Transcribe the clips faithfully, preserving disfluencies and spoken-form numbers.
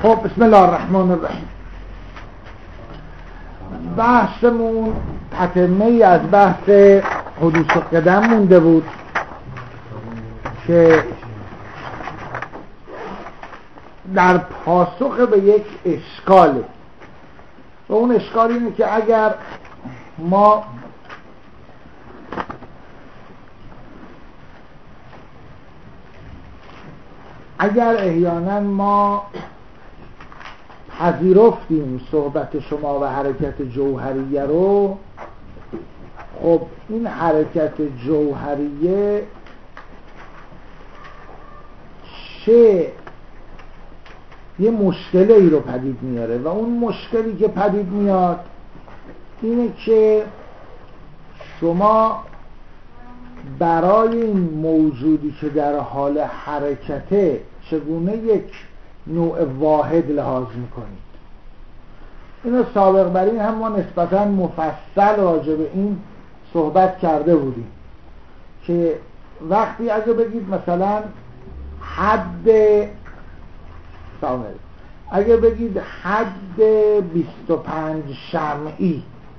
خب بسم الله الرحمن الرحیم. بحثمون تتمه ای از بحث حدوث قدم مونده بود که در پاسخ به یک اشکاله و اون اشکال اینه که اگر ما اگر احیانا ما پذیرفتیم صحبت شما و حرکت جوهریه رو، خب این حرکت جوهریه چه یه مشکلی ای رو پدید میاره و اون مشکلی که پدید میاد اینه که شما برای این موجودی که در حال حرکته چگونه یک نوع واحد لحاظ میکنید. اینو سابق بر این هم ما نسبتا مفصل راجع به این صحبت کرده بودیم که وقتی اگه بگید مثلا حد سامل اگه بگید حد بیست و پنج شمعی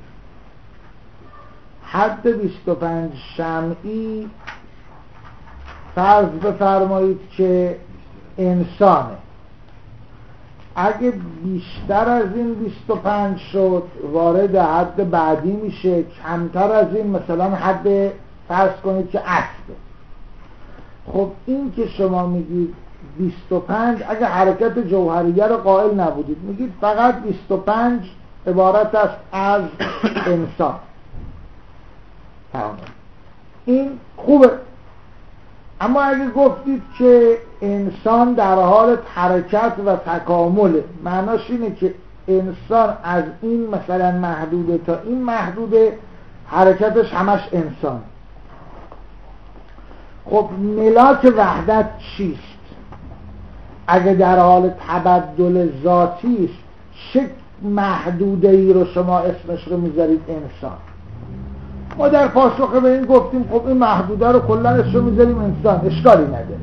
حد بیست و پنج شمعی فرض بفرمایید که انسانه، اگه بیشتر از این بیست و پنج شد وارد حد بعدی میشه، کمتر از این مثلا حد فرض کنید که اسبه. خب این که شما میگید بیست و پنج اگه حرکت جوهریه رو قائل نبودید، میگید فقط بیست و پنج عبارت است از انسان، این خوبه. اما اگه گفتید که انسان در حال حرکت و تکامله، معناش اینه که انسان از این مثلا محدوده تا این محدوده حرکتش همش انسان. خب ملاک وحدت چیست؟ اگه در حال تبدل ذاتی است، چه محدوده ای رو شما اسمش رو میذارید انسان؟ ما در پاسخ به این گفتیم خب این محدوده رو کلا اسمش رو میذاریم انسان، اشکالی نداره.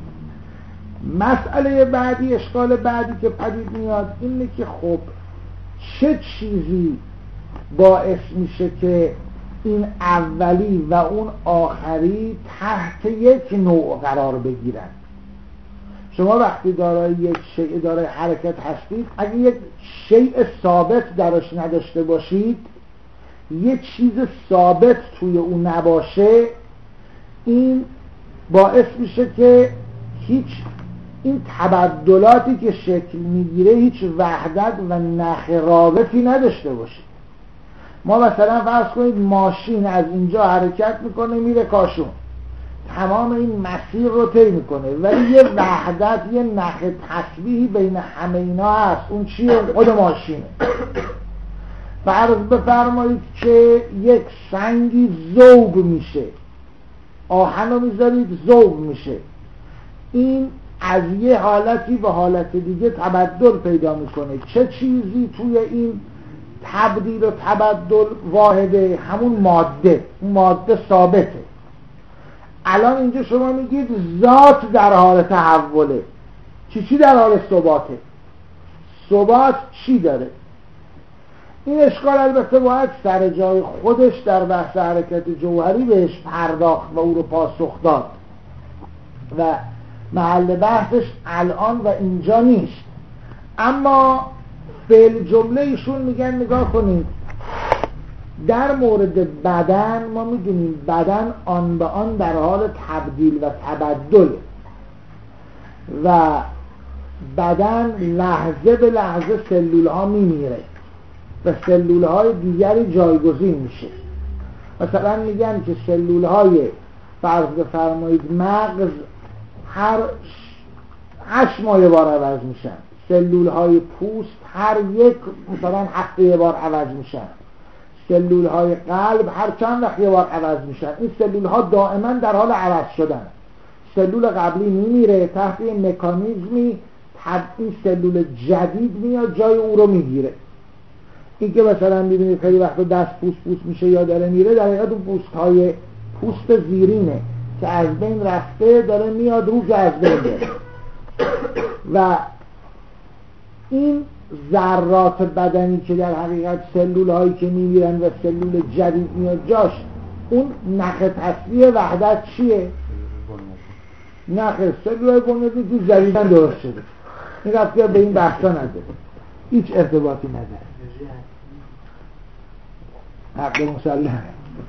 مسئله بعدی، اشکال بعدی که پدید میاد اینه که خب چه چیزی باعث میشه که این اولی و اون آخری تحت یک نوع قرار بگیرن؟ شما وقتی دارای یک شیء دارای حرکت هستید، اگه یک شیء ثابت درش نداشته باشید، یک چیز ثابت توی اون نباشه، این باعث میشه که هیچ این تبدلاتی که شکل میگیره هیچ وحدت و نخ رابطی نداشته باشه. ما مثلا فرض کنید ماشین از اینجا حرکت میکنه میره کاشون، تمام این مسیر رو طی میکنه، ولی یه وحدت، یه نخ تشبیهی بین همه اینا هست. اون چیه؟ خود ماشینه. فرض بفرمایید که یک سنگی ذوب میشه، آهن رو میذارید ذوب میشه، این از یه حالتی به حالت دیگه تبدل پیدا میکنه. چه چیزی توی این تبدیل و تبدل واحده؟ همون ماده. ماده ثابته. الان اینجا شما میگید ذات در حال تحوله، چی چی در حال ثباته؟ ثبات چی داره؟ این اشکال البته باید سر جای خودش در بحث حرکت جوهری بهش پرداخت و او رو پاسخ داد و محل بحثش الان و اینجا نیست. اما فعل جمله ایشون میگن نگاه کنید، در مورد بدن ما میدونیم بدن آن به آن در حال تبدیل و تبدل و بدن لحظه به لحظه سلول ها میمیره و سلول های دیگری جایگزین میشه. مثلا میگن که سلول های فرض بفرمایید مغز هر هشت ماه یه بار عوض میشن، سلول های پوست هر یک مثلا هفته یه بار عوض میشن، سلول های قلب هر چند وقت یه بار عوض میشن. این سلول ها دائما در حال عوض شدن. سلول قبلی میمیره، تحت این مکانیزمی این سلول جدید میاد جای او رو میگیره. این که مثلا میبینید خیلی وقتا دست پوست پوست میشه یا داره میره، در حقیقت اون پوست های پوست زیرینه که از بین رفته داره میاد رو که از بین بره. و این ذرات بدنی که در حقیقت سلول هایی که میمیرن و سلول جدید میاد جاش، اون نخ تصویه وحدت چیه؟ نخ سلول های بنیادی تو جدیدن درست شده. این رفتی به این بحثا نداره، هیچ ارتباطی نداره. حق مسلم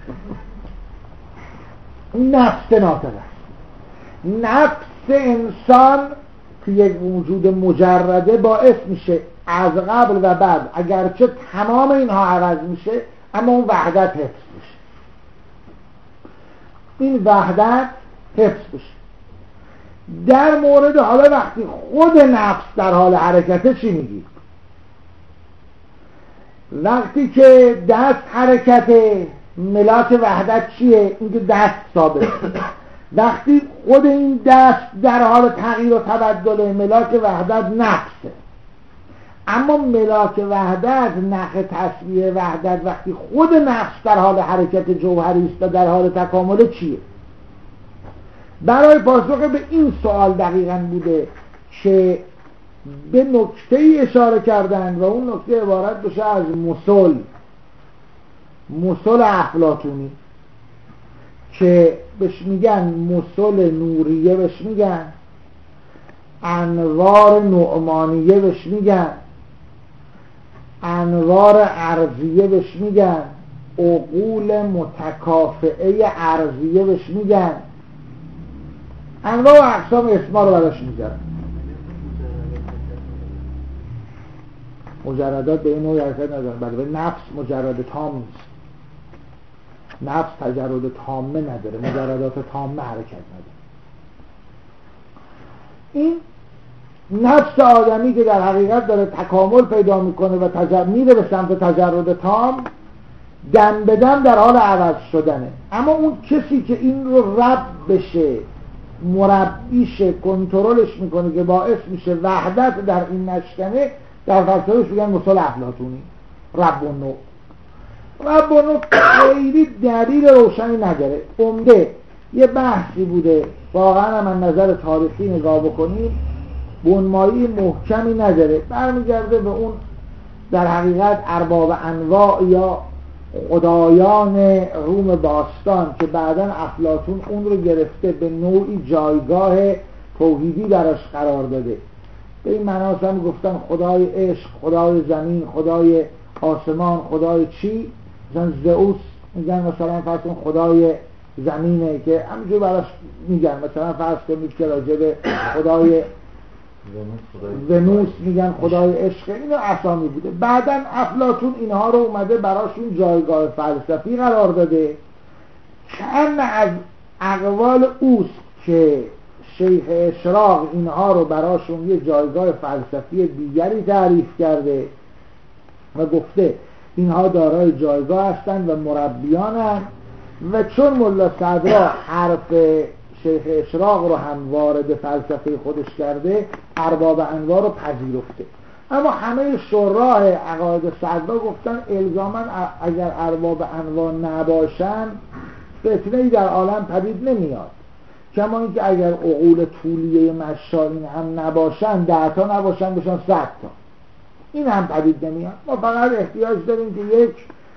این نفس ناطقه است. نفس انسان که یک وجود مجرده باعث میشه از قبل و بعد اگرچه تمام اینها عوض میشه اما اون وحدت حفظ بشه. این وحدت حفظ بشه. در مورد حالا وقتی خود نفس در حال حرکته چی میگی؟ وقتی که دست حرکته ملاک وحدت چیه؟ اینکه دست ثابت. وقتی خود این دست در حال تغییر و تبدل ملاک وحدت نفسه. اما ملاک وحدت نخ تصویه وحدت وقتی خود نفس در حال حرکت جوهری است و در حال تکامل چیه؟ برای پاسخ به این سوال دقیقاً بوده که به نکته‌ای اشاره کردن و اون نکته عبارت بشه از مسل مسل افلاطونی که بهش میگن مسل نوریه، بهش میگن انوار نعمانیه، بهش میگن انوار ارضیه، بهش میگن عقول متکافئه ارضیه، بهش میگن انواع و اقسام اسما رو براش میذارن. مجردات به این نوع حرکت ندارن، بلکه نفس مجرد تام نیست. نفس تجرد تامه نداره، مجردات تامه حرکت نداره. این نفس آدمی که در حقیقت داره تکامل پیدا میکنه و تجرد میره به سمت تجرد تام، دم به دم در حال عوض شدنه. اما اون کسی که این رو رب بشه، مربیشه، کنترلش میکنه که باعث میشه وحدت در این نشکنه، در فلسفهش میگن مسل افلاطونی، رب و نوع. رب و نوع خیلی دلیل روشنی نداره. عمده یه بحثی بوده، واقعا هم من نظر تاریخی نگاه بکنیم بنمایی محکمی نداره، برمیگرده به اون در حقیقت ارباب انواع یا خدایان روم باستان که بعداً افلاطون اون رو گرفته به نوعی جایگاه توحیدی درش قرار داده. به این معناست هم گفتن خدای عشق، خدای زمین، خدای آسمان، خدای چی؟ مثلا زئوس میگن مثلا فرض کن خدای زمینه که همینجور براش میگن، مثلا فرض کنید که راجع به خدای ونوس میگن خدای عشق. اینو اسامی بوده. بعداً افلاطون اینها رو اومده براشون جایگاه فلسفی قرار داده. چند از اقوال اوست که شیخ اشراق اینها رو براشون یه جایگاه فلسفی دیگری تعریف کرده و گفته اینها دارای جایگاه هستند و مربیانند و چون ملا صدرا حرف شیخ اشراق رو هم وارد فلسفه خودش کرده، ارباب انواع رو پذیرفته. اما همه شراح عقاید صدرا گفتن الزاماً اگر ارباب انواع نباشن فتنه‌ای در عالم پدید نمیاد. کما اینکه اگر عقول طولیه مشائین هم نباشن، ده تا نباشن بشن صد تا، این هم پدید نمیاد. ما فقط احتیاج داریم که یک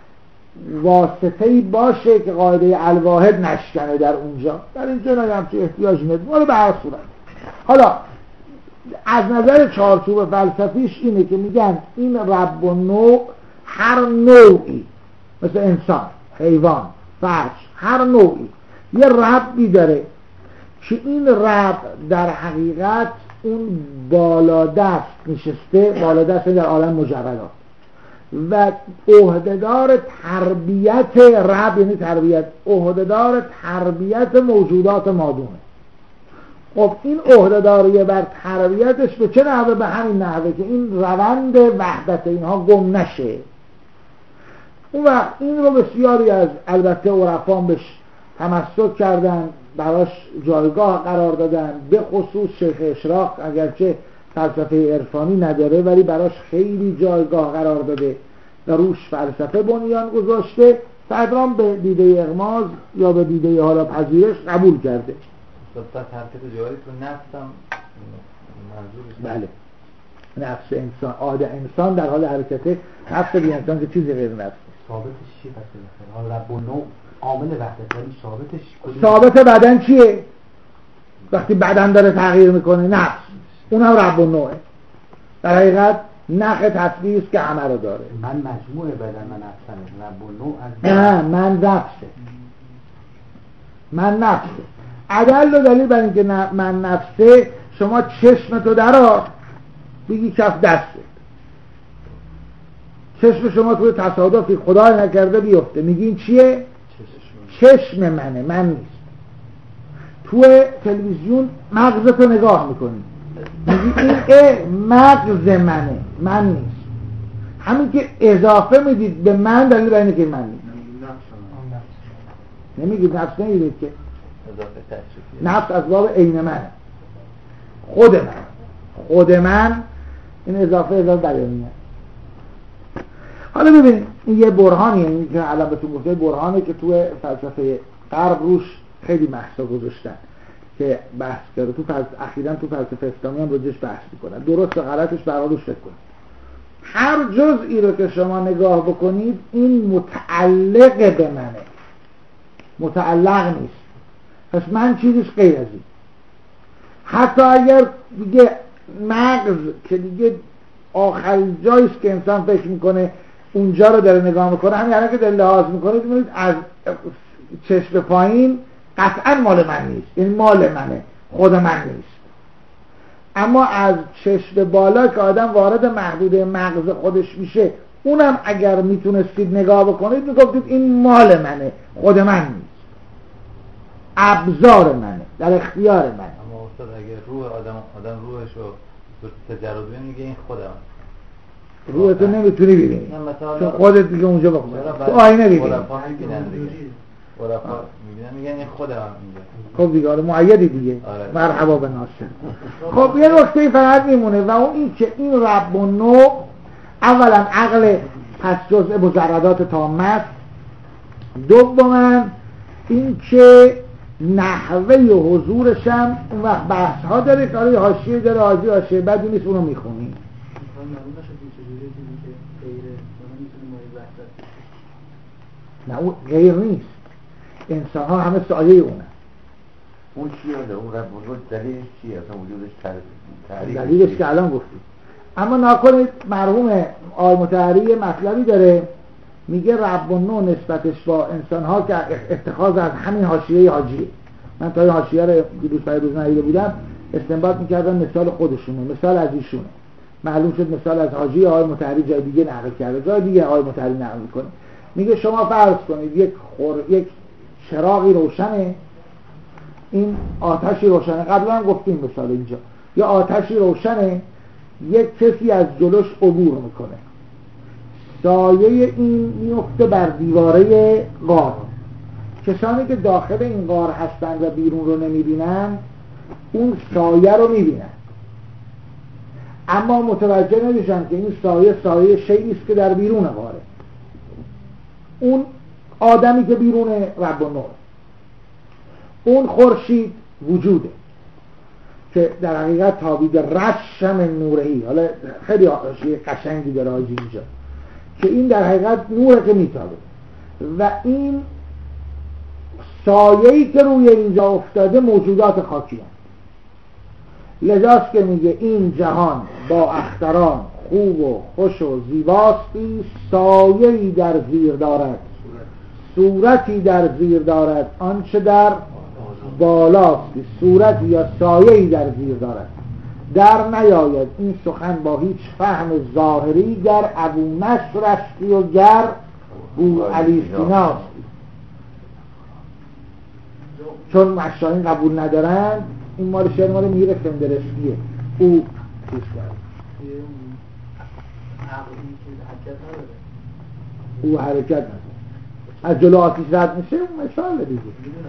واسطه‌ای باشه که قاعده الواحد نشکنه در اونجا. در اینجا نگم که احتیاج نداریم، ولی به هر صورت. حالا از نظر چارچوب فلسفیش اینه که میگن این رب و نوع، هر نوعی مثل انسان، حیوان، فرش، هر نوعی یه ربی داره که این رب در حقیقت اون بالادست نشسته، بالادست در عالم مجردات و عهدهدار تربیت رب، یعنی تربیت، عهدهدار تربیت موجودات مادونه. خب این عهدهداری بر تربیتش به چه نحوه؟ به همین نحوه که این روند وحدت اینها گم نشه. اون وقت این رو بسیاری از البته عرفان بهش تمسک کردن، براش جایگاه قرار دادن، به خصوص شیخ اشراق اگرچه فلسفه عرفانی نداره ولی براش خیلی جایگاه قرار داده و روش فلسفه بنیان گذاشته. صدرام به دیده اغماز یا به دیده حالا پذیرش قبول کرده. پس حرکت جاری تو نفس هم منظورش؟ بله نفس انسان، عاد انسان در حال حرکته، نفس بی انسان که چیزی غیر نفس. ثابتش چیه پس مثلا رب و نوع عامل وحدت، ولی ثابتش کدوم؟ ثابت بدن چیه؟ وقتی بدن داره تغییر میکنه نفس، اونم رب و نوعه. در حقیقت نخ تصویری است که همه رو داره. من مجموعه بدن من نفسم، رب و نوع از نه من نفسه، من نفسه. عدل و دلیل بر اینکه من نفسه، شما چشم تو درار بگی کف دسته، چشم شما توی تصادفی خدای نکرده بیفته، میگی این چیه؟ چشم منه، من نیست. توی تلویزیون مغزتو نگاه میکنی، میگی این اه مغز منه، من نیست. همین که اضافه میدید به من دلیل بر اینه که من نیست. نمیگید نفس، نمیگید که نفس از باب عین منه، خود من، خود من. این اضافه اضافه بیانیه. حالا ببینید این یه برهانیه، این که الان بهتون گفته برهانه که تو فلسفه غرب روش خیلی بحثا گذاشتن که بحث کرده. تو فلسفه اخیراً تو فلسفه اسلامی هم روش بحث میکنن، درست و غلطش برای فکر کنید. هر جزئی رو که شما نگاه بکنید این متعلق به منه، متعلق نیست. پس من چیزش غیر از این. حتی اگر دیگه مغز که دیگه آخرین جاییست که انسان فکر میکنه اونجا رو داره نگاه میکنه، همین الان که داره لحاظ میکنه ببینید از چشم پایین قطعا مال من نیست، این مال منه، خود من نیست. اما از چشم بالا که آدم وارد محدوده مغز خودش میشه، اونم اگر میتونستید نگاه بکنید میگفتید این مال منه، خود من نیست، ابزار منه، در اختیار منه. اما استاد اگر روح آدم آدم روحش رو تجرد ببینه میگه این خودم، روحتو نمیتونی ببینی چون خودت دیگه اونجا بخون تو آینه ببینی. ورفا میبینن میگن این خودم میگه. خب دیگه آره معیدی دیگه. مرحبا به ناصر. خب یه نکته فقط میمونه و اون این که این رب و نوع اولا عقل پس جزء مجردات تامه است، دوما این که نحوه حضورش هم اون وقت بحث ها داره که آره حاشیه داره، حاشیه حاشیه بدی نیست، اونو میخونی. نه اون غیر نیست، انسان ها همه سایه اونه. اون چیه؟ اون رب و نوع دلیلش چیه؟ اصلا وجودش تعریف دلیلش که الان گفتیم. اما ناکنید مرحوم آقای مطهری مطلبی داره میگه رب و نوع نسبتش با انسان ها که اتخاذ از همین حاشیه حاجیه. من تا این حاشیه رو دیروز پیروز ندیده بودم، استنباط میکردم مثال خودشونه، مثال از ایشونه. معلوم شد مثال از حاجی آقای مطهری جای دیگه نقل کرده، جای دیگه آقای مطهری نقل میکنه. میگه شما فرض کنید یک خور... یک چراغی روشنه، این آتشی روشنه، قبلا هم گفتیم مثال اینجا، یا آتشی روشنه، یک کسی از جلوش عبور میکنه، سایه این میفته بر دیواره غار. کسانی که داخل این غار هستند و بیرون رو نمیبینن اون سایه رو میبینن، اما متوجه نمیشن که این سایه سایه شیئی است که در بیرون غاره. اون آدمی که بیرونه رب و نوع، اون خورشید وجوده که در حقیقت تابید رشم نورهی. حالا خیلی حاشیه قشنگی داره حاجی اینجا که این در حقیقت نوره که میتابه و این سایه‌ای که روی اینجا افتاده موجودات خاکی هست. لذاست که میگه این جهان با اختران خوب و خوش و زیباستی، سایه‌ای در زیر دارد صورتی در زیر دارد آنچه در بالاستی، صورتی یا سایه‌ای در زیر دارد. در نیاید این سخن با هیچ فهم ظاهری، گر ابو نصر استی و گر او علی سیناستی. چون مشاهین قبول ندارن، این مال شعر مال میر فندرسکیه، او چیز کرد، او حرکت نداره، از جلو آتیش رد میشه، اون مثال دیگه.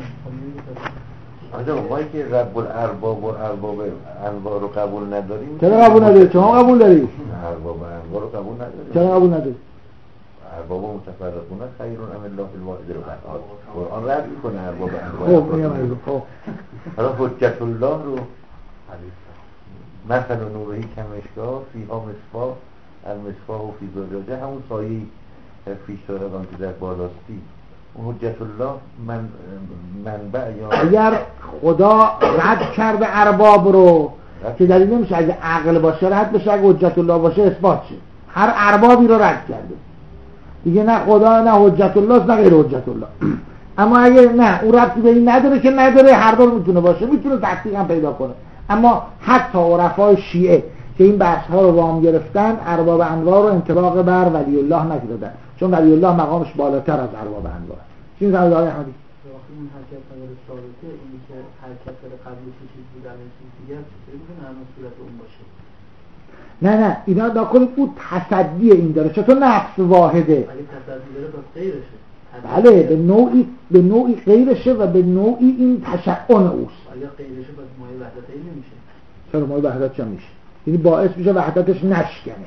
آجا مایی که رب الارباب و ارباب انواع رو قبول نداریم، چرا قبول نداری؟ شما قبول داری؟ ارباب انواع رو قبول نداریم. چرا قبول نداری؟ ارباب متفرقون خیرون ام الله فی الواحد القهار. قرآن رد میکنه ارباب انواع. خب میگم خب حالا حجت الله رو مثلا نورهی کمشگاه فیها مصفاح المصفاح و فی زجاجه، همون سایه پیش داره که در بالاستی. اون حجت الله من منبع یا اگر خدا رد کرده ارباب رو که دلیل نمیشه اگه عقل باشه رد بشه، اگه حجت الله باشه اثبات شه. هر اربابی رو رد کرده دیگه، نه خدا نه حجت الله نه غیر حجت الله. اما اگه نه اون ربطی به این نداره که نداره، هر دو میتونه باشه، میتونه تحقیق هم پیدا کنه. اما حتی عرفای شیعه که این بحث ها رو وام گرفتن، ارباب انوار رو انطباق بر ولی الله نکردن، چون ولی الله مقامش بالاتر از ارباب انوار. چی میگه آقای احمدی؟ این حرکت نظر ثابته، اینی که حرکت داره قبل چیز بود الان چیز دیگه چطوری میتونه همون صورت اون باشه؟ نه نه اینا دا کنید او تصدی این داره، چطور نفس واحده؟ ولی تصدی داره پس غیرشه. بله به نوعی به نوعی غیرشه و به نوعی این تشعن اوست. ولی غیرشه پس مایه وحدت این نمیشه. چرا مایه وحدت چه میشه؟ یعنی باعث میشه وحدتش نشکنه،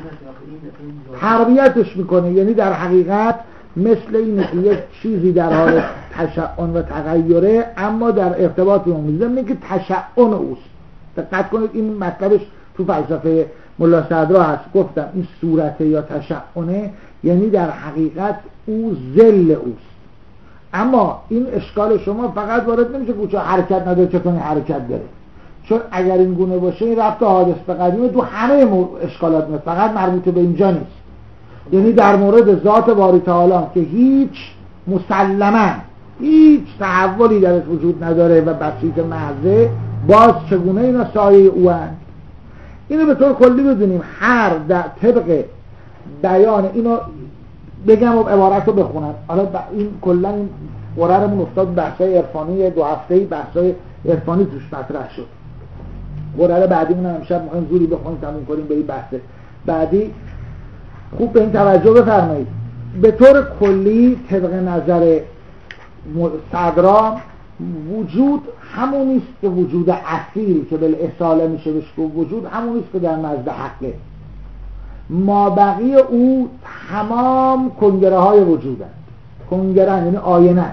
تربیتش میکنه. یعنی در حقیقت مثل اینه که یک چیزی در حال تشعن و تغییره، اما در ارتباط اون میزه که تشعن اوست. دقت کنید این مطلبش تو فلسفه ملا صدرا هست، گفتم این صورته یا تشعنه، یعنی در حقیقت او ذل اوست. اما این اشکال شما فقط وارد نمیشه که چون حرکت نداره چطور این حرکت داره، چون اگر این گونه باشه این ربط حادث به قدیمه تو همه اشکالات میاد، فقط مربوط به اینجا نیست. یعنی در مورد ذات باری تعالی که هیچ مسلما هیچ تحولی درش وجود نداره و بسیط محضه، باز چگونه اینا سایه او هست. اینو به طور کلی بدونیم. هر در طبق بیان اینو بگم و عبارت رو بخونم. حالا این کلا این قرارمون افتاد بحثای عرفانی دو هفته‌ای، بحثای عرفانی توش مطرح شد. قرار بعدیمون هم امشب می‌خوایم زوری بخونیم تموم کنیم به این بحث بعدی. خوب به این توجه بفرمایید. به طور کلی طبق نظر صدرا وجود همونیست که وجود اصیل که بالاصاله میشه بهش گفت وجود همونیست که در نزد حقه. مابقی او تمام کنگره های وجودن. کنگره یعنی آینه،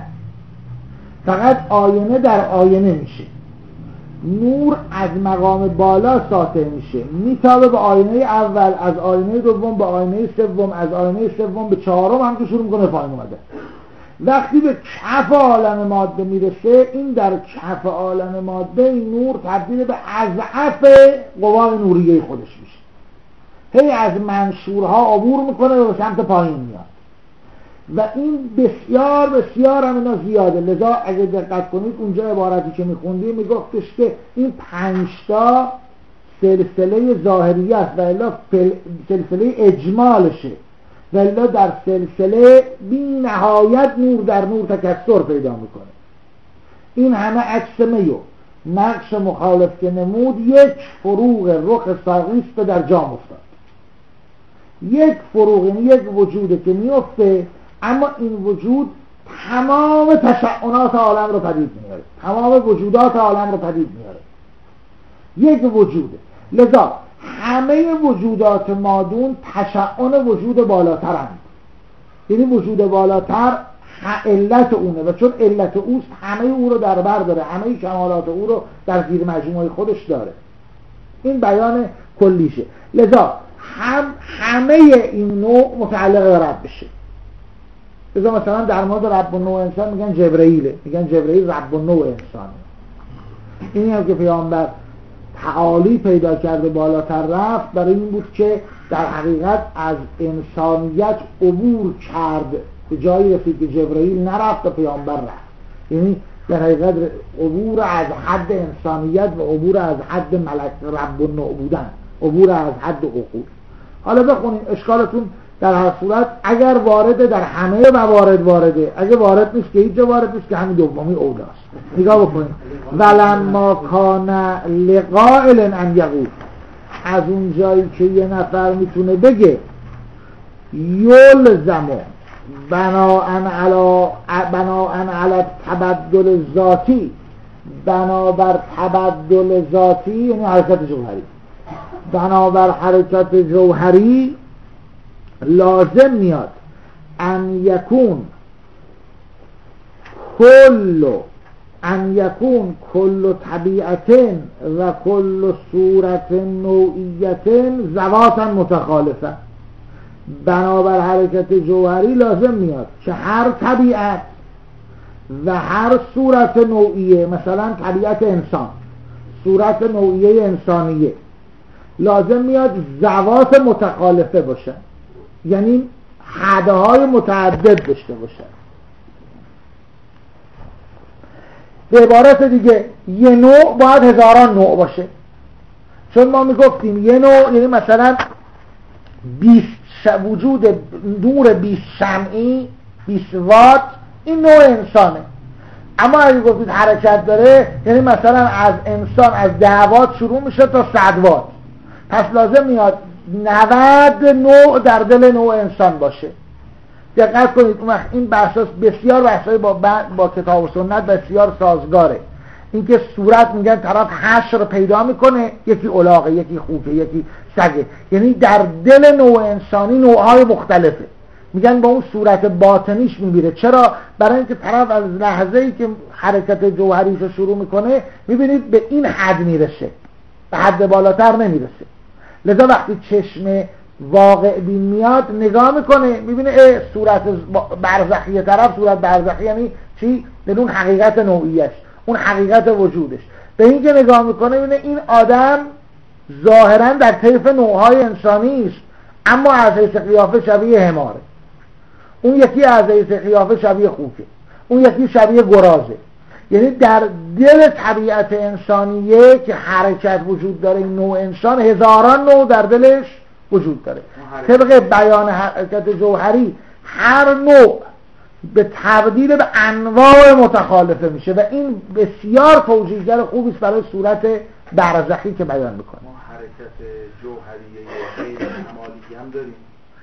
فقط آینه در آینه میشه. نور از مقام بالا ساطع میشه، میتابه به آینه اول، از آینه دوم به آینه سوم، از آینه سوم به چهارم هم که شروع میکنه پایین اومده. وقتی به کف عالم ماده میرسه، این در کف عالم ماده این نور تبدیل به اضعف قوای نوریه خودش میشه، هی از منشورها عبور میکنه و به سمت پایین میاد و این بسیار بسیار هم اینا زیاده. لذا اگه دقت کنید اونجا عبارتی که میخوندیم میگفتش که این پنجتا سلسله ظاهریه است و الا سلسله اجمالشه، و الا در سلسله بی نهایت نور در نور تکثر پیدا میکنه. این همه اجسامه نقش مخالف که نمود یک فروغ رخ ساقیست در جام افتاد. یک فروغ، این یک وجوده که میفته، اما این وجود تمام تشعنات عالم رو پدید میاره، تمام وجودات عالم رو پدید میاره. یک وجوده. لذا همه وجودات مادون تشعن وجود بالاترند. یعنی وجود بالاتر علت اونه و چون علت اوست همه او رو در بر داره، همه کمالات او رو در زیر مجموعه خودش داره. این بیان کلیشه. لذا هم همه این نوع متعلق به رب بشه. لذا مثلا در مورد رب النوع انسان میگن جبرئیله، میگن جبرئیل رب النوع انسانه. اینی هم که پیامبر تعالی پیدا کرده بالاتر رفت، برای این بود که در حقیقت از انسانیت عبور کرد، به جایی رسید که جبرئیل نرفت و پیامبر رفت. یعنی در حقیقت عبور از حد انسانیت و عبور از حد ملک رب النوع بودن، عبور از حد عقول. حالا بخونید اشکالتون در هر صورت اگر وارده در همه موارد وارده، اگه وارد نیست که هیچ جا وارد نیست که همین دومی اولاست. نگاه بکنید. ولما کان لقائل ان یقول، از اون جایی که یه نفر میتونه بگه یلزمو بناءن علی بناءن علی تبدل ذاتی، بنابر تبدل ذاتی یعنی حرکت جوهری، بنابر حرکت جوهری لازم میاد ان یکون کل ان یکون کل طبیعت و کل صورت نوعیت ذواتا متخالفه. بنابر حرکت جوهری لازم میاد که هر طبیعت و هر صورت نوعیه، مثلا طبیعت انسان، صورت نوعیه انسانیه، لازم میاد ذوات متخالفه باشه، یعنی حده های متعدد داشته باشه. به عبارت دیگه یه نوع باید هزاران نوع باشه، چون ما میگفتیم یه نوع یعنی مثلا بیست وجود نور بیست شمعی، بیست وات، این نوع انسانه. اما اگه گفتید حرکت داره، یعنی مثلا از انسان از ده وات شروع میشه تا صد وات، پس لازم میاد نود نوع در دل نوع انسان باشه. دقت کنید اون وقت این بحثاست بسیار بحثای با, با کتاب و سنت بسیار سازگاره. اینکه صورت میگن طرف حشر رو پیدا میکنه، یکی الاغه، یکی خوکه، یکی سگه، یعنی در دل نوع انسانی نوعهای مختلفه. میگن با اون صورت باطنیش میبیره. چرا؟ برای اینکه طرف از لحظه‌ای که حرکت جوهریش رو شروع میکنه میبینید به این حد میرسه، به حد بالاتر نمیرسه. لذا وقتی چشم واقع بین میاد نگاه میکنه میبینه اه صورت برزخی طرف، صورت برزخی یعنی چی؟ بدون حقیقت نوعیش، اون حقیقت وجودش. به این که نگاه میکنه میبینه این آدم ظاهرا در طیف نوعهای انسانی است، اما از حیث قیافه شبیه حماره، اون یکی از حیث قیافه شبیه خوکه، اون یکی شبیه گرازه. یعنی در دل طبیعت انسانیه که حرکت وجود داره، این نوع انسان هزاران نوع در دلش وجود داره. طبق بیان حرکت جوهری هر نوع به تبدیل به انواع متخالفه میشه و این بسیار توجیهگر خوبی است برای صورت برزخی که بیان میکنه. ما حرکت جوهریه غیر کمالی هم داریم،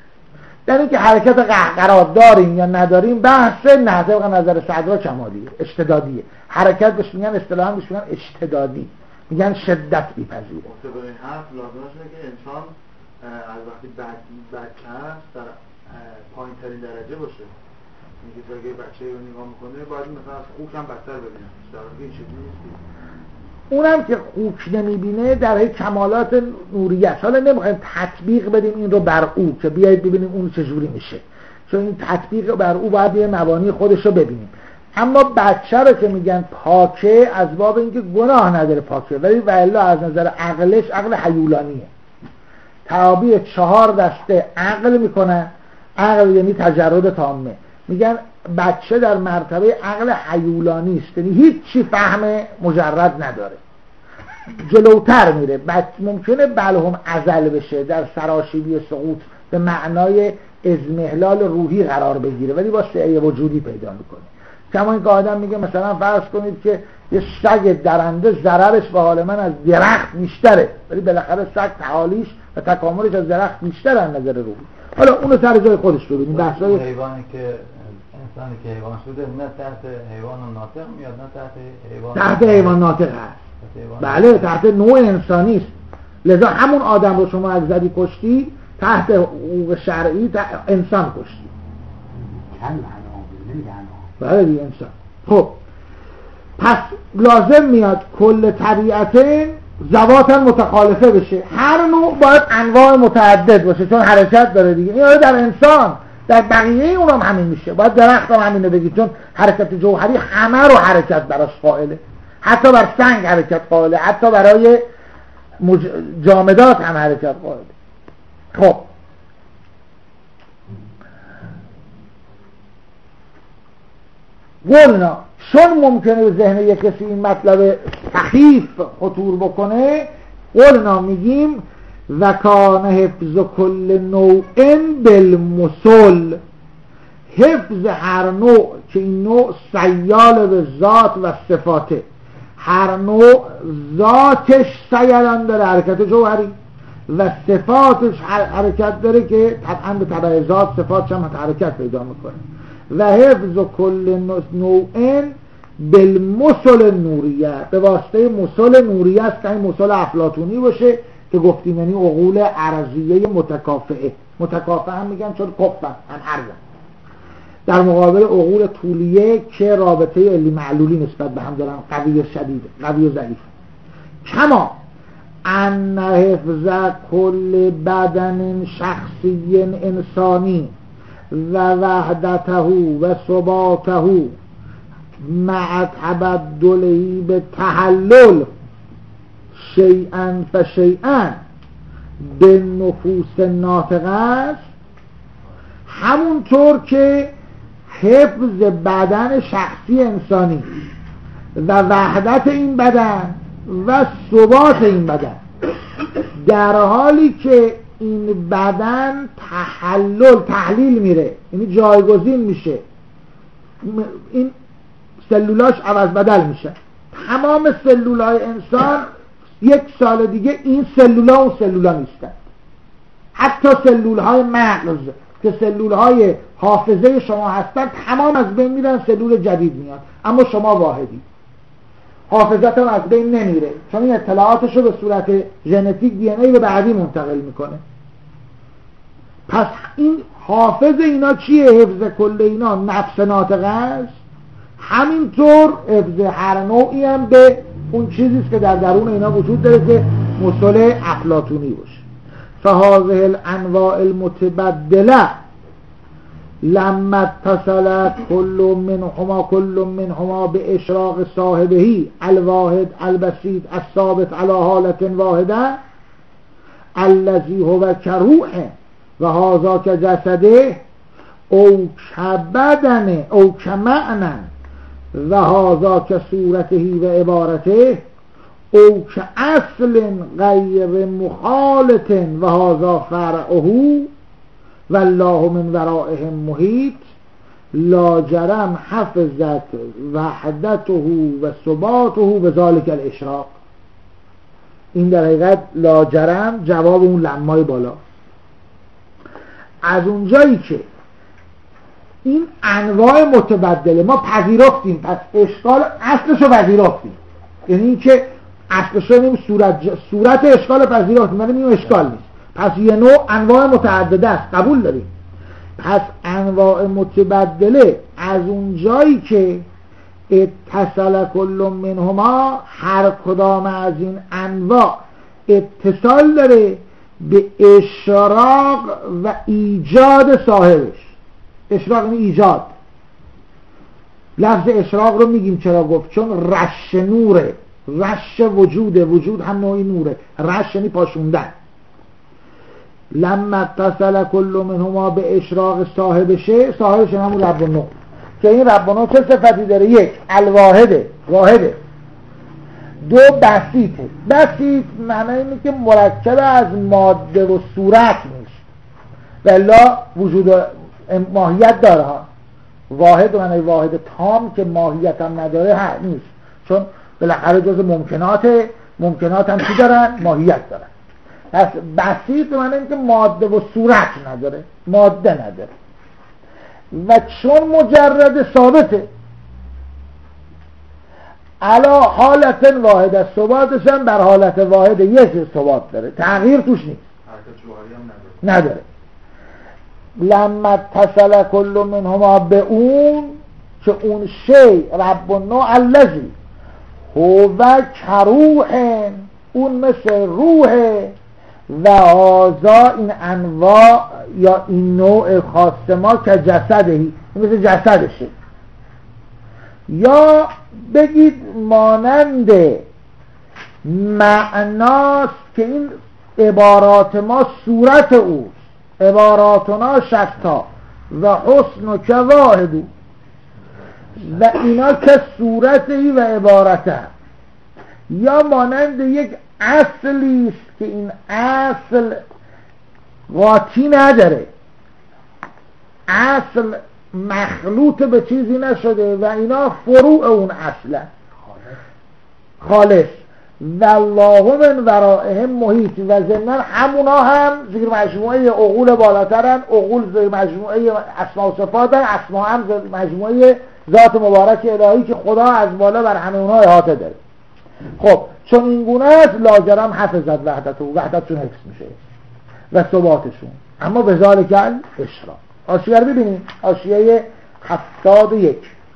در اینکه حرکت قهقرات داریم یا نداریم بحث نه، طبق نظر صدرا کمالیه، اشتدادیه. حرکت بهش میگن اصطلاحاً بهش میگن اشتدادی، میگن شدت میپذیره. طبق این حرف لازم است که انسان از وقتی بچه هست در پایین ترین درجه باشه. میگه تا اگه بچه رو نگاه میکنه باید مثلا از خوک هم بدتر ببینه، در واقع این چیزی نیست. اونم که خوک نمیبینه در حی کمالات نوریه است. حالا نمیخوایم تطبیق بدیم این رو بر او که بیایید ببینیم اون چجوری میشه، چون این تطبیق بر او باید یه مبانی خودش رو ببینیم. اما بچه رو که میگن پاکه از باب اینکه گناه نداره پاکه، ولی والا از نظر عقلش عقل حیولانیه. تعابیر چهار دسته عقل میکنن، عقل یعنی تجرد تامه. میگن بچه در مرتبه عقل حیولانی است، یعنی هیچی فهم مجرد نداره. جلوتر میره، ممکنه بلهم ازل بشه، در سراشیبی سقوط به معنای ازمهلال روحی قرار بگیره، ولی با سعی وجودی پیدا میکنه. کما اینکه آدم میگه مثلا فرض کنید که یه سگ درنده ضررش به حال من از درخت بیشتره، ولی بالاخره سگ تعالیش و تکاملش از درخت بیشتره از نظر روحی. حالا اونو سر جای خودش رو ببینیم. بحثای حیوانی که انسانی که حیوان شده نه تحت حیوان ناطق میاد، نه تحت حیوان تحت حیوان ناطق هست. بله تحت نوع انسانی است. لذا همون آدم رو شما از زدی کشتی تحت حقوق شرعی انسان کشتی. بله دیگه انسان. خب پس لازم میاد کل طبیعت ذواتا متخالفه بشه، هر نوع باید انواع متعدد باشه چون حرکت داره دیگه. این در انسان، در بقیه اونم همین میشه. باید درخت هم همینو بگید، چون حرکت جوهری همه رو حرکت براش قائله، حتی بر سنگ حرکت قائله، حتی برای مج... جامدات هم حرکت قائله. خب قلنا چون ممکنه به ذهن یک کسی این مطلب سخیف خطور بکنه، قلنا میگیم وکان حفظ کل نوع بالمثل، حفظ هر نوع که این نوع سیال به ذات و صفاته، هر نوع ذاتش سیالان داره حرکت جوهری و صفاتش حرکت داره که طبعا به تبع ذات صفاتش هم حرکت پیدا میکنه. و حفظ کل نوع بالمثل نوریه، به واسطه مثل نوریه است که این مثل افلاطونی باشه که گفتیم یعنی عقول عرضیه متکافئه. متکافئه هم میگن چون کفن هم عرضن. در مقابل عقول طولیه که رابطه علی معلولی نسبت به هم دارن، قوی و شدید، قوی و ضعیف. کما ان حفظ کل بدن شخصی انسانی و وحدته و ثباته مع تبدله به تحلل شیئا فشیئا به نفوس ناطقه است، همونطور که حفظ بدن شخصی انسانی و وحدت این بدن و ثبات این بدن در حالی که این بدن تحلل تحلیل میره، یعنی جایگزین میشه، این سلولاش عوض بدل میشه. تمام سلولای انسان یک سال دیگه این سلولا و سلولا نیستن. حتی سلولهای مغز که سلولهای حافظه شما هستن تمام از بین میرن، سلول جدید میاد، اما شما واحدی. حافظت هم از بین نمیره چون این اطلاعاتش رو به صورت ژنتیک دی ان ای به بعدی منتقل میکنه. پس این حافظ اینا چیه؟ حفظ کل اینا نفس ناطقه است، همینطور حفظ هر نوعی هم به اون چیزیست که در درون اینا وجود داره که مصطلح افلاطونی باشه. فهذه الانواع المتبدله لما اتصل كل منهما كل منهما باشراق صاحبه الواحد البسيط الثابت على حالة واحدة الذي هو كروح وهذا كجسده او كبدن او كمعنى وهذا كصورته وعبارته او كأصل غير مخالط وهذا فرعه والله من ورائهم محیط لا جرم حفظت وحدته و ثباته بذلك الاشراق. این در حقیقت لا جرم جواب اون لمای بالا. از اونجایی که این انواع متبدله ما پذیرفتیم، پس اشکال اصلشو پذیرفتیم، یعنی این که اصلشو نیم صورت, صورت اشکال پذیرفتیم، من نیم اشکال نیست، پس یه نوع انواع متعدده است، قبول داریم. پس انواع متبدله از اون جایی که اتصال کل منهما هر کدام از این انواع اتصال داره به اشراق و ایجاد صاحبش. اشراق یعنی ایجاد. لفظ اشراق رو میگیم چرا گفت؟ چون رش نوره، رش وجوده، وجود هم نوعی نوره، رش یعنی پاشوندن. لما اتصل کل منهما به اشراق صاحبشه، صاحبش همون رب النوع که این رب النوع چه صفتی داره؟ یک، الواحده، واحده. دو، بسیطه. بسیط معنی اینه که مرکب از ماده و صورت نیست، بلا وجود ماهیت داره ها. واحد معنی واحد تام که ماهیت هم نداره ها نیست، چون بالاخره جز ممکنات، ممکنات هم چی دارن؟ ماهیت دارن. پس بسیط معنی اینه که ماده و صورت نداره، ماده نداره، و چون مجرد ثابته علا حالت واحد است، ثباتش هم بر حالت واحد یک ثبات داره، تغییر توش نیست، حرکت جوهری هم نداره. نداره. لما اتصل کل منهما به اون که اون شی رب النوع الذی هو کروح، اون مثل روحه، و آزا این انواع یا این نوع خاص ما که جسدهی، مثل جسدشه، یا بگید مانند معناست که این عبارات ما صورت اوست، عباراتنا شتا و حسن و که واحدو، و اینا که صورتی و عبارته، یا مانند یک اصلی است که این اصل قاطی نداره، اصل مخلوط به چیزی نشده و اینا فروع اون اصله، خالص. والله من ورائهم محیط، و ضمن همونا هم زیر مجموعه عقول بالاترن، عقول زیر مجموعه اسماء و صفاتن، اسماء هم زیر مجموعه ذات مبارک الهی که خدا از بالا بر همه اونها احاطه داره. خب چون این گونه است لاجرم حفظت وحدت و وحدتشون حفظ میشه و ثباتشون، اما به ذالک الاشراق. حاشیه رو ببینید، حاشیه هفتاد و یک.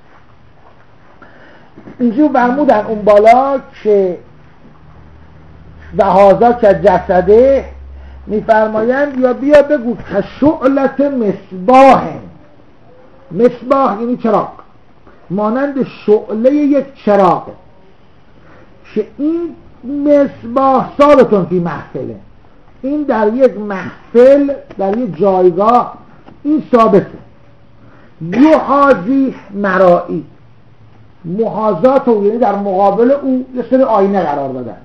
اینجور برمودن اون بالا که و هازا که جسده میفرمایند یا بیا بگو که شعلت مصباح، مصباح یعنی چراغ، مانند شعله یک چراغ، که این مصباح ثابتون فی محفله، این در یک محفل در یک جایگاه این ثابته. یحاذی مرائی، محاذات او یعنی در مقابل او یه سری آینه قرار دادن.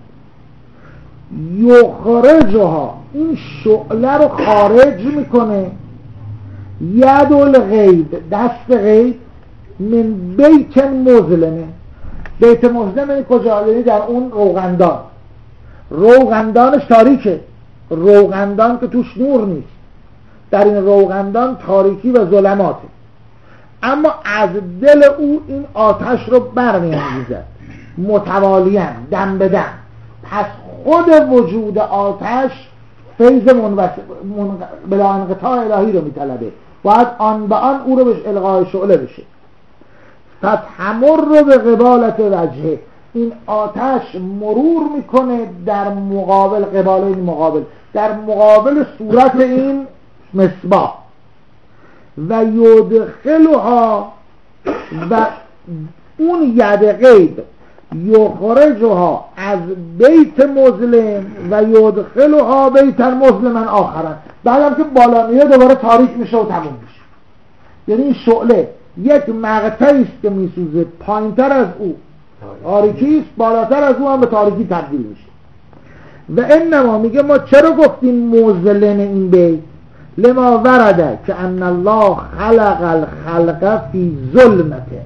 یخرجها، این شعله رو خارج میکنه. ید الغیب، دست غیب، من بیت مظلمه، بیت مظلمه این کجا؟ یعنی در اون روغندان، روغندانش تاریکه، روغندان که توش نور نیست، در این روغندان تاریکی و ظلماته، اما از دل او این آتش رو برمی‌انگیزد متوالیاً دم به دم. پس خود وجود آتش فیض منوسط من... بلا انقطاع الهی رو میطلبه، باید آن به آن او رو بهش القای شعله بشه. فتحمر رو به قبالت وجهه، این آتش مرور میکنه در مقابل، قبال این مقابل، در مقابل صورت این مصباح. و یدخلها، و اون ید غیب یخرجها از بیت مظلم و یدخلها بیتا مظلما آخرا، بعدم که بالا میره دوباره تاریک میشه و تموم میشه. یعنی این شعله یک مقطعی است که میسوزه، پایینتر از او تاریکی است، بالاتر از او هم به تاریکی تبدیل میشه. و انما میگه ما چرا گفتیم مظلم این بیت؟ لما ورده که ان الله خلق الخلق فی ظلمته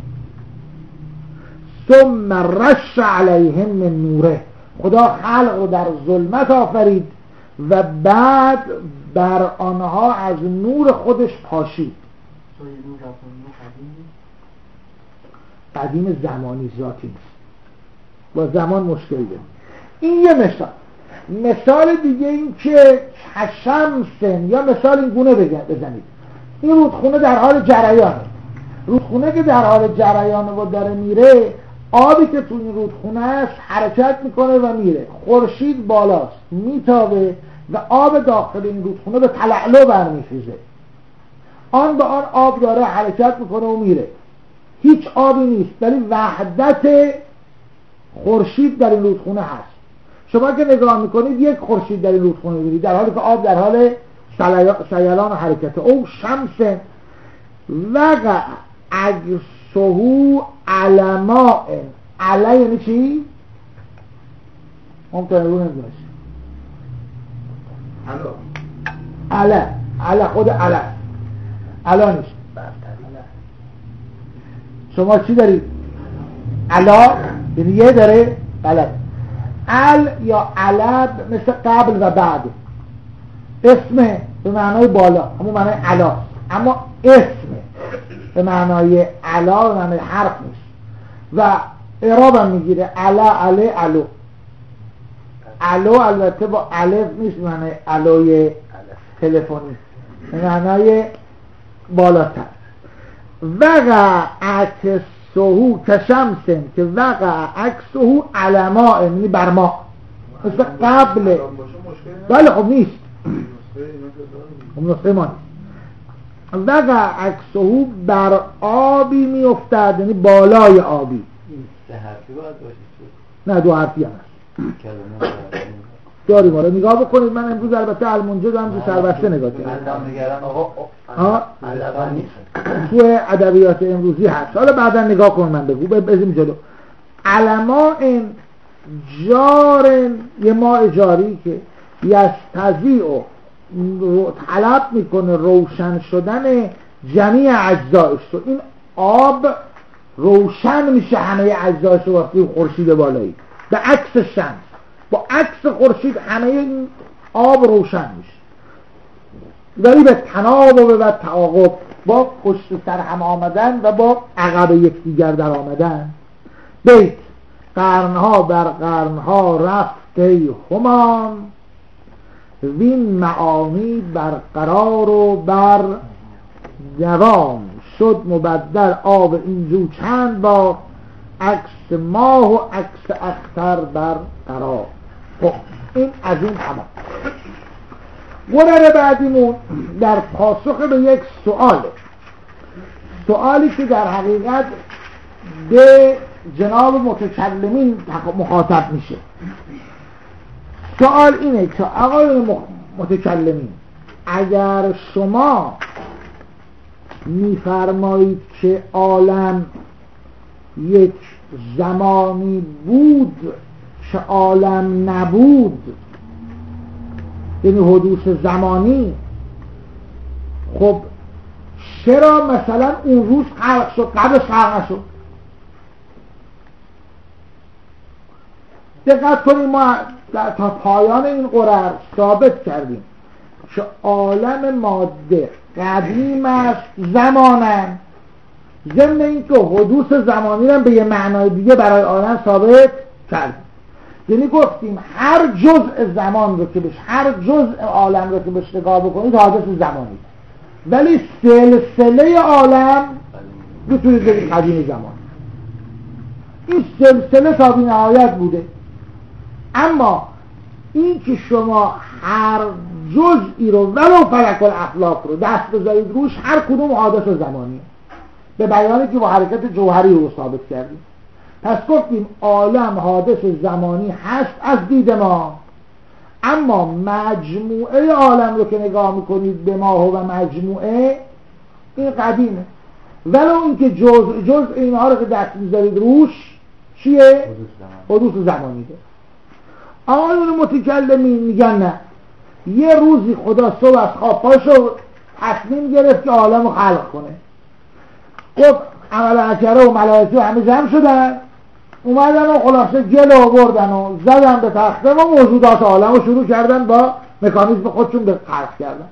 ثم رش علیهم من نوره، خدا خلق رو در ظلمت آفرید و بعد بر آنها از نور خودش پاشید. قدیم زمانی ذاتی نیست، با زمان مشکل داریم. این یه مثال. مثال دیگه این که کشمسن، یا مثال این گونه بزنید، این رودخونه در حال جریانه، رودخونه که در حال جریانه و داره میره، آبی که تو این رودخونه است حرکت میکنه و میره، خورشید بالاست میتابه و آب داخل این رودخونه به تلالو برمیخیزه، آن به آن آب داره حرکت میکنه و میره، هیچ آبی نیست ولی وحدت خورشید در این رودخونه هست. شما که نگاه میکنید یک خورشید در این رودخونه میبینید، در حالی که آب در حال سیلان و حرکت. او شمس وقع عکسه علماء، علی یعنی چی؟ ممکنه رو نمیدونست علا، علا خود علا علا نیست. شما چی دارید؟ علا یعنی یه داره غلط. ال یا علب مثل قبل و بعد، اسم به معنای بالا همون معنای علا، اما اسم به معنای علا به معنای حرف نیست و اعراب هم میگیره علا علی علو. علو البته با الف نیست به معنای علوی تلفنی، به معنای بالاتر. وقع عکسهو کشمسن که وقع عکسهو علماء، یعنی بر ما، مثل قبل. بله خب نیست، خب نسخه ما نیست. وقع عکسهو بر آبی می افتد، یعنی بالای آبی. سه حرفی باید باشید؟ نه دو حرفی هم هست. داریم آره نگاه بکنید. من امروز البته المنجد هم تو سربسته نگاه کردم، تو ادبیات امروزی هست، حالا بعدا نگاه کن من بگو بزیم جلو. علماء جار، یه ماء جاری که یستضیع طلب میکنه روشن شدن جمیع اجزایش رو. این آب روشن میشه همه اجزایش رو وقتی خورشید بالایی، به عکس شمس، با عکس خورشید همه این آب روشن میشه. ولی به تناب و به تعاقب، با پشت سر هم آمدن و با عقب یکدیگر در آمدن. بیت قرنها بر قرنها رفته همان، وین معانی برقرار و بر دوام شد مبدل آب این جو چند بار، عکس ماه و عکس اختر بر قرار. خب این از این تمام. گرر بعدیمون در پاسخ به یک سؤاله، سؤالی که در حقیقت به جناب متکلمین مخاطب میشه. سؤال اینه که آقای متکلمین، اگر شما میفرمایید که عالم یک زمانی بود که عالم نبود، یعنی حدوث زمانی، خب چرا مثلا اون روز خلق شد قبلش خلق نشد؟ دقت کنیم، ما تا پایان این قرار ثابت کردیم که عالم ماده قدیم است زمانا، ضمن اینکه حدوث زمانی را به یه معنای دیگه برای عالم ثابت کردیم. یعنی گفتیم هر جزء زمان رو که بهش، هر جزء عالم رو که بهش نگاه بکنید حادث زمانی، ولی سلسله عالم میتونید بگید قدیم زمان. این سلسله تا بی نهایت بوده. اما این که شما هر جزئی رو ولو فلک الافلاک رو دست بذارید روش، هر کدوم حادث زمانیه، به بیانی که با حرکت جوهری رو ثابت کردیم. پس گفتیم عالم حادث زمانی هست از دید ما، اما مجموعه عالم رو که نگاه میکنید به ماه و مجموعه، این قدیمه، ولو اینکه جزء جزء اینها رو که دست میذارید روش چیه؟ حدوث زمانی ده. آقایون متکلمین میگن نه، یه روزی خدا صبح از خواب پاشو تصمیم گرفت که عالم رو خلق کنه. خب عمل اکره و ملائکه همه جمع شدن، اومدن و خلاصه گل آوردن و زدن به تخته و موجودات عالم رو شروع کردن با مکانیزم خودشون به خلق کردن،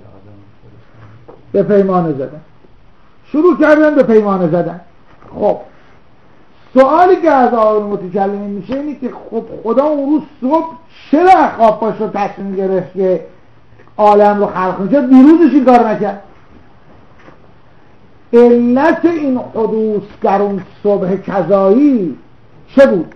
به پیمانه زدن، شروع کردن به پیمانه زدن. خب سوالی که از آقایون متکلمین میشه اینه که خب خدا اون روز صبح چرا خواب پاش رو تصمیم گرفت که عالم رو خلق کنه؟ چرا دیروزش این کار نکرد؟ علت این حدوث در اون صبح کذایی چه بود؟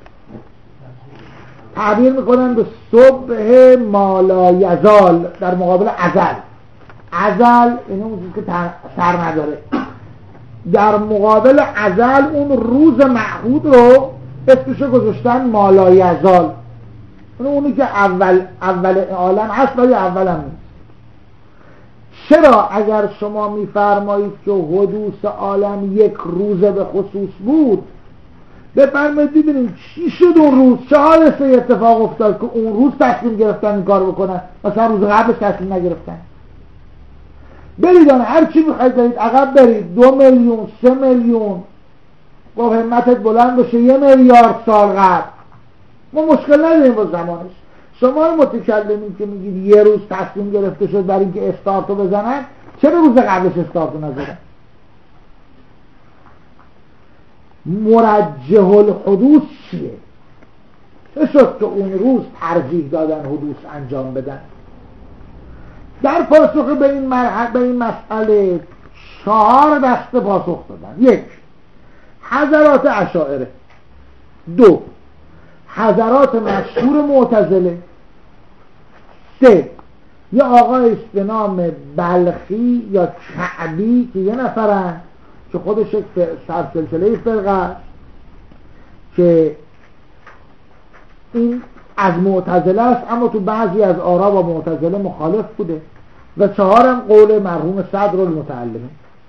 تعبیر میکنن به صبح مالایزال در مقابل ازل. ازل این اون چیز که سر نداره، در مقابل ازل اون روز معهود رو اسمشو گذاشتن مالایزال، اونی که اول اول عالم هست ولی اول هم نیست. چرا اگر شما میفرمایید که حدوث عالم یک روزه به خصوص بود، بفرمایید ببینیم چی شد اون روز، چه حادثه اتفاق افتاد که اون روز تصمیم گرفتن این کار بکنن، مثلا روز قبلش تصمیم نگرفتن؟ برید آن هر چی میخواید برید عقب برید، دو میلیون سه میلیون با همتت بلند بشه یه میلیارد سال قبل، ما مشکل نداریم با زمانش. شما متکلمین که میگید یه روز تصمیم گرفته شد برای اینکه استارتو بزنن، چرا روز قبلش استارتو نزدن؟ مرجح الحدوث چیه؟ چه شد که اون روز ترجیح دادن حدوث انجام بدن؟ در پاسخ به این مرحله به این مسئله چهار دسته پاسخ دادن. یک، حضرات اشاعره. دو، حضرات مشهور معتزله. سه، یه آقای است به نام بلخی یا کعبی که یه نفرن که خودش یک سلسله فرقه است که این از معتزله است اما تو بعضی از آرا با معتزله مخالف بوده. و چهارم قول مرحوم صدر المتعلمه.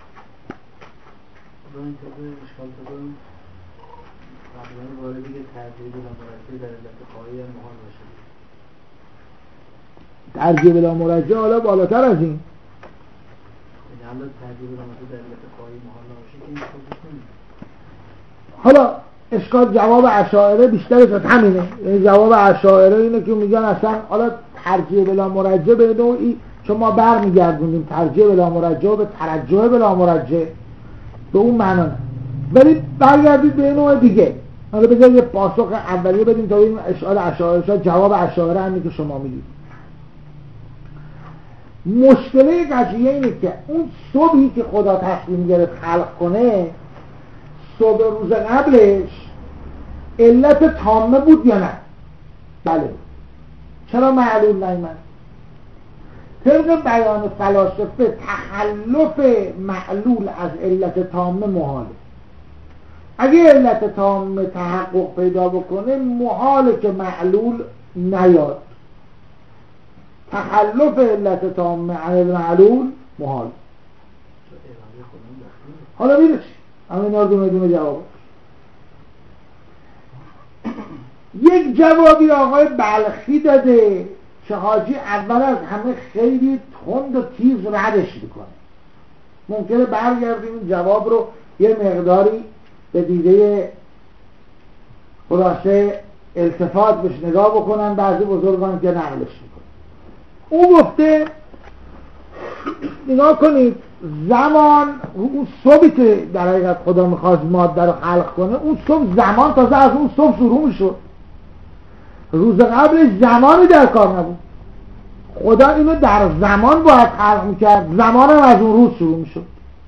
ترجیح بلا مرجع حالا بالاتر از این، حالا اشکال جواب اشاعره بیشترش از همینه. یعنی جواب اشاعره اینه که میگن اصلا حالا ترجیح بلا مرجع به نوعی چون ما برمیگردونیم ترجیح بلا مرجع به ترجح بلا مرجع به اون معنا نه، ولی برگردید به نوع دیگه. حالا بذارید یه پاسخ اولیه بدیم تا این اشکال اشاعره، جواب اشاعره همینه که شما میگید. مشکل قضیه اینه که اون صبحی که خدا تصمیم گرفت خلق کنه، صبح روز قبلش علت تامه بود یا نه؟ بله. چرا معلول نیامد؟ طبق بیان فلاسفه تخلف معلول از علت تامه محاله. اگه علت تامه تحقق پیدا بکنه محاله که معلول نیاد. تخلف علت تامه عن معلول محال. حالا میرسی همه اینا رو دونه دونه جواب. یک جوابی آقای بلخی داده که حاجی اول از همه خیلی تند و تیز ردش میکنه. ممکنه برگردیم این جواب رو یه مقداری به دیده خلاصه التفات بهش نگاه بکنن بعضی بزرگان که نقلش میکنن. او گفته نگاه کنید زمان، اون صبحی که در حقیقت خدا میخواست ماده رو خلق کنه، اون صبح زمان تازه از اون صبح شروع میشد. روز قبلش زمانی در کار نبود. خدا اینو در زمان باید خلق میکرد، زمان هم از اون روز شروع میشد.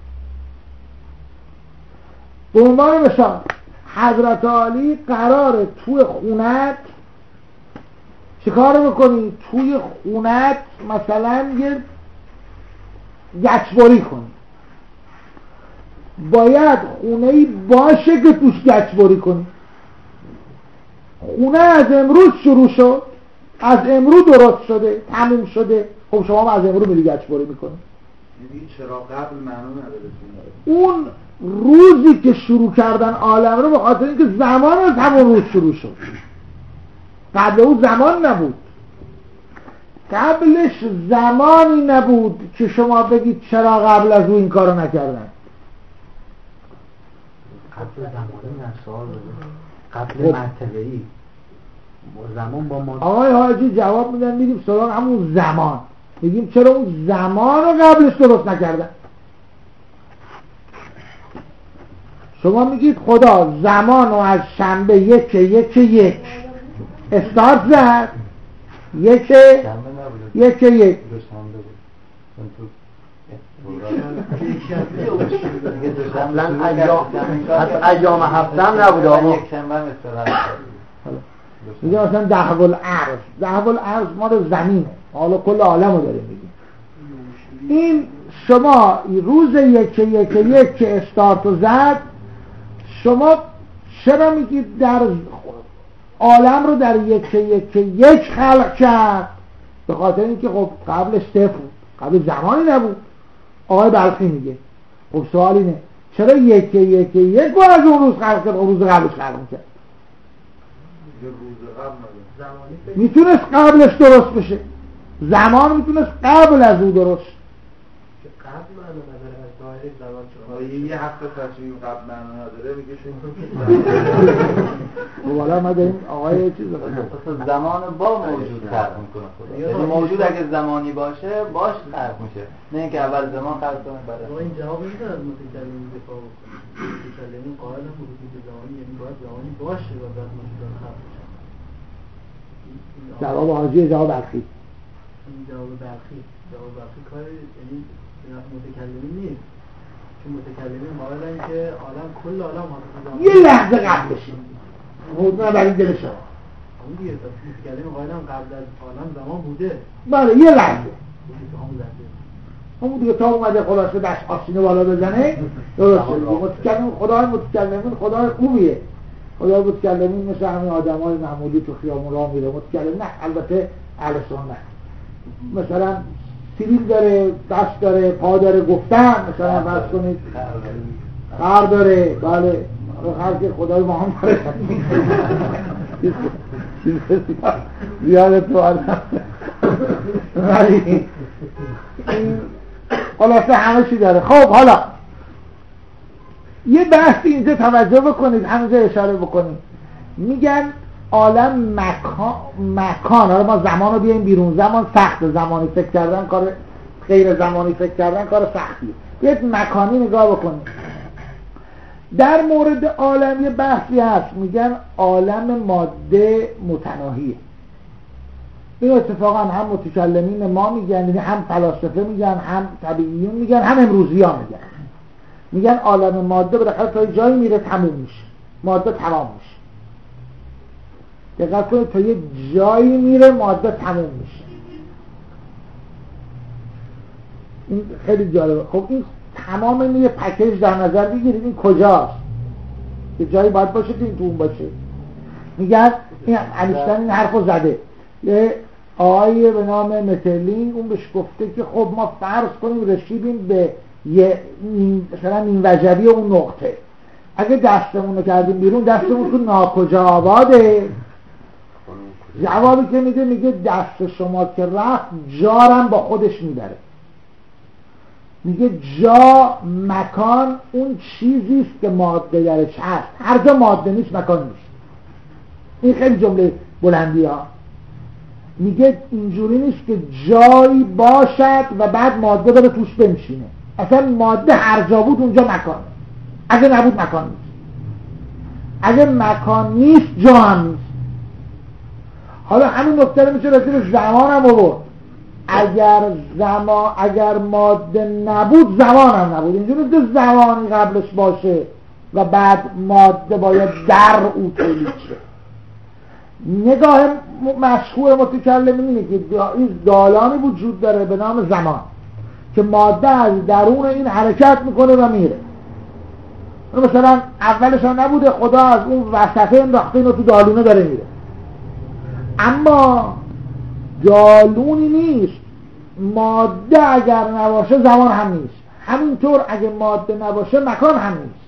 به عنوان مثال حضرت علی قراره توی خونت چه کار بکنی؟ توی خونت مثلا یه گچبری کنی. باید خونه‌ای باشه که توش گچبری کنی. خونه از امروز شروع شد، از امروز درست شده، تموم شده. خب شما از امروز میری گچبری میکنی. یعنی چرا قبل معنی نداره. اون روزی که شروع کردن عالم رو به خاطر اینکه زمان از همون روز شروع شد. قبل اون زمان نبود. قبلش زمانی نبود که شما بگید چرا قبل از اون این کارو نکردن. قبل زمانی نه سوال قبل مرتبه‌ای زمان با ما. آقای حاجی جواب میدن میریم سراغ همون زمان، میگیم چرا اون زمان رو قبلش درست نکردن. شما میگید خدا زمان رو از شنبه یک یک یک استارت زد، یک یک یک قبلا ایام هفته هم نبود آقا. میگه مثلا دهو الارض، دهو الارض ما رو زمینه، حالا کل عالم رو داره میگه. این شما روز یک یک یک که استارت رو زد، شما چرا میگید در عالم رو در یک یک یک خلق کرد؟ به خاطر اینکه خب قبلش صفر بود، قبل زمانی نبود. آقای بلخی میگه خب سوال اینه چرا یک یک یک بار از اون روز خلق کرد، روز قبلش خلق کرد؟ میتونست قبلش درست بشه، زمان میتونست قبل از اون درست. قبل منو نداره از دایره زمان چون یه هفته تصویر قبل منو نداره میگه شون والا ما داریم آقای چیز زمان با موجود خلق میکنه خدا. یعنی موجود اگه زمانی باشه باش خلق میشه، نه اینکه اول زمان خلق کنه بعد. این جواب میده از متکلمین دفاع کنه. متکلمین قائل هم بود که زمانی یعنی باید زمانی باشه و بعد موجود خلق بشه. جواب حاجی جواب بلخی. این جواب بلخی جواب بلخی کار یعنی متکلمین نیست، چون متکلمین قائلن که عالم کل عالم حاضر یه لحظه قبل بشه موضوع برای دل شما. اون دیگه متکلمین قائلن قبل از عالم زمان بوده. بله یه لحظه همون لحظه همون دیگه تا اومده خلاصه دست آسینه بالا بزنه درست شد. متکلمین خدای متکلمین خدای خوبیه. خدای متکلمین مثل همین آدم های معمولی تو خیامون راه میره. متکلمین نه البته اهل سنت مثلا سیبیل داره، دست داره، پا داره، گفتن مثلا بس کنید خر داره. بله خر که خدای ما هم داره زیاده تو آدم ولی خلاصه همه چی داره. خب حالا یه بحثی اینجا توجه بکنید، همینجا اشاره بکنید. میگن عالم مکان مکان حالا ما زمان رو بیایم بیرون، زمان سخت، زمانی فکر کردن کار غیر زمانی فکر کردن کار سختیه. یک مکانی نگاه بکنید. در مورد عالم یه بحثی هست، میگن عالم ماده متناهیه. این اتفاقا هم متکلمین ما میگن، یعنی هم فلاسفه میگن، هم طبیعیون میگن، هم امروزیان میگن. میگن عالم ماده بالاخره تا یه جایی میره تموم میشه، ماده تمام میشه. دقت کنید، تا یه جایی میره ماده تموم میشه. این خیلی جالبه. خب این تمام این یه پکیج در نظر بگیرید، این کجاست؟ یه جایی باید باشه که این تو اون باشه. میگن این انیشتین این حرفو زده. یه آقای به نام مترلینگ اون بهش گفته که خب ما فرض کنیم رسیدیم به یه مثلا این وجبی اون نقطه، اگه دستمون رو کردیم بیرون دستمون تو ناکجا آباده. جوابی که میده میگه دست شما که رفت جارم با خودش میبره. میگه جا مکان اون چیزیست که ماده درش هست، هر جا ماده نیست مکان نیست. این خیلی جمله بلندی ها. میگه اینجوری نیست که جایی باشد و بعد ماده بره توش بنشینه. اصلا ماده هر جا بود اونجا مکان، اگه نبود مکان نیست، اگه مکان نیست جا هم نیست. حالا همین نکته رو میشه رسید زمان هم آورد. اگر زمان اگر ماده نبود زمان هم نبود. اینجوری نیست که زمانی قبلش باشه و بعد ماده باید در او تولید شه. نگاه مشهور متکلمین اینه که این دالانی وجود داره به نام زمان که ماده از درون این حرکت میکنه و میره. مثلا اولش هم نبوده، خدا از اون وسطه انداخته اینو تو دالونه داره میره. اما دالونی نیست، ماده اگر نباشه زمان هم نیست، همینطور اگه ماده نباشه مکان هم نیست.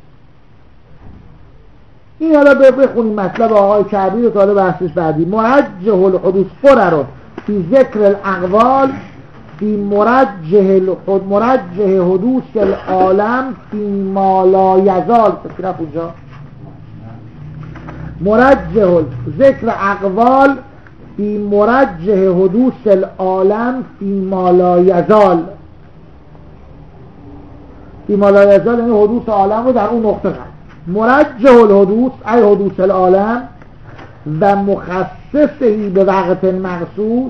این حالا بخونیم مطلب آقای کعبی رو تا بحثش بعدی. مرجح الحدوث فرر فی ذکر الاقوال فی مرجح الحد مرجح حدوث العالم فی ما لا یزال. فکر اونجا مرجح ذکر اقوال فی مرجح حدوث العالم فی ما لا یزال. فی ما لا یزال یعنی حدوث عالم رو در اون نقطه قرار. مرجح الحدوث ای حدوث العالم و مخصصهی به وقت مخصوص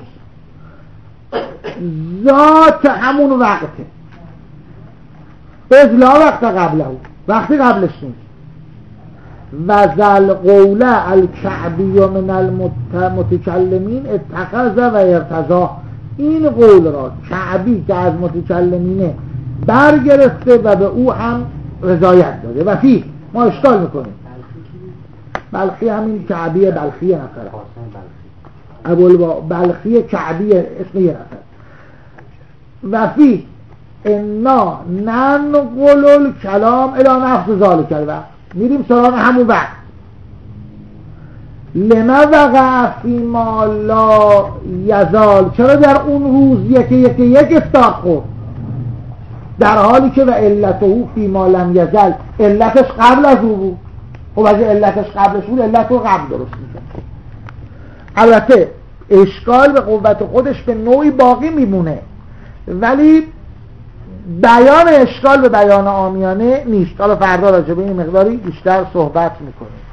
ذات همون وقته، از لا وقت قبله، وقتی قبلش نیست. و ذل قوله الکعبی من المتکلمین اتخذ و ارتضا. این قول را کعبی که از متکلمینه برگرفته و به او هم رضایت داده. و فی ما اشکال میکنیم بلخی، همین کعبی بلخی نفره، ابو بلخی کعبی اسم یه نفر. و فی انا ننقل الکلام الی نفس ذالک الوقت، میریم سراغ همون وقت. لما وقع فی ما لا یزال، چرا در اون روز یکی یکی یک استاق خورد، در حالی که و علته فی ما لم یزل، علتش قبل از او بود. خب اگه علتش قبلش بود علت رو قبل درست میکنه. البته اشکال به قوت خودش به نوعی باقی میمونه، ولی بیان اشکال به بیان عامیانه نیست. حالا فردا راجع به این مقداری بیشتر صحبت میکنیم.